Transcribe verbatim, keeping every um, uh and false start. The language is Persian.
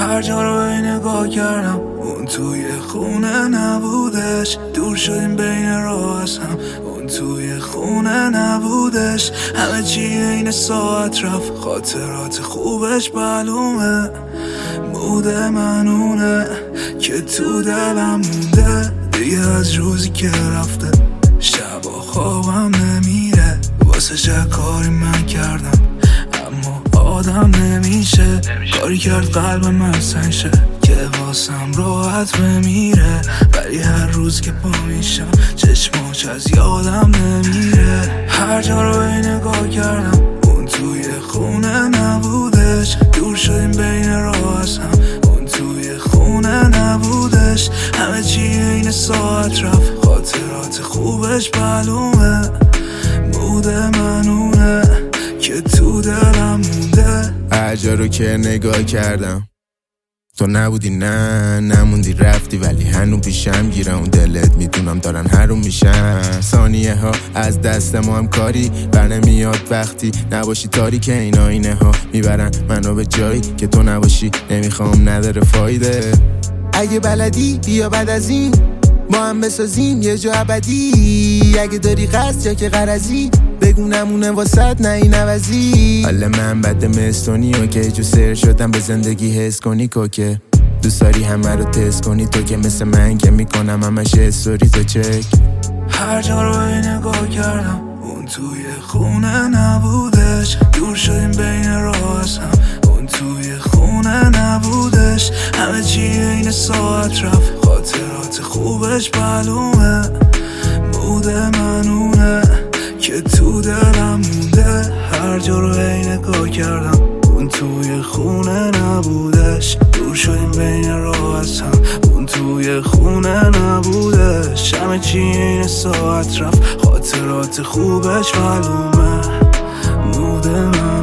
هر جا رو نگاه کردم اون توی خونه نبودش. دور شدیم بین راه از هم اون توی خونه نبودش. همه چی این ساعت رفت خاطرات خوبش معلومه. مود منونه که تو دلم مونده دیگه از روزی که رفته. شب و خوابم نمیره واسه چه کاری من کردم اما آدم نمیشه. کاری کرد قلب من سنگ شه که واسم راحت بمیره. ولی هر روز که پا میشم چشماش از یادم نمیره. هر جا رو نگاه کردم اون توی خونه نبودش. دور شدیم بین راه از هم اون توی خونه نبودش. همه چی این ساعت رفت خاطرات خوبش معلومه. مود منونه که تو دلم مونده. هر جا رو که نگاه کردم تو نبودی، نه نموندی رفتی، ولی هنو پیشم گیره اون دلت. میدونم دارن هرون میشن ثانیه ها از دست ما هم کاری بر نمیاد وقتی نباشی. تاریک این آینه ها میبرن منو به جایی که تو نباشی. نمیخوام نداره فایده. اگه بلدی بیا بعد از این ما هم بسازیم یه جا ابدی. اگه داری قصد یا که غرضی بگو نمونه واسط نه این عوضی. حالا من بد مستونی و که جو سر شدم به زندگی حس کنی که دوست داری همه رو تست کنی. تو که مثل من که میکنم همش استوری تو چک. هر جا رو نگاه کردم اون توی خونه نبودش. دور شدیم بین راه از هم اون توی خونه نبودش. همه چی این ساعت رفت خاطرات خوبش معلومه. مود منونه که تو دلم مونده. هر جا رو نگاه کردم اون توی خونه نبودش. دور شدیم بین راه از هم اون توی خونه نبودش. همه چی این ساعت رفت خاطرات خوبش معلومه. مود من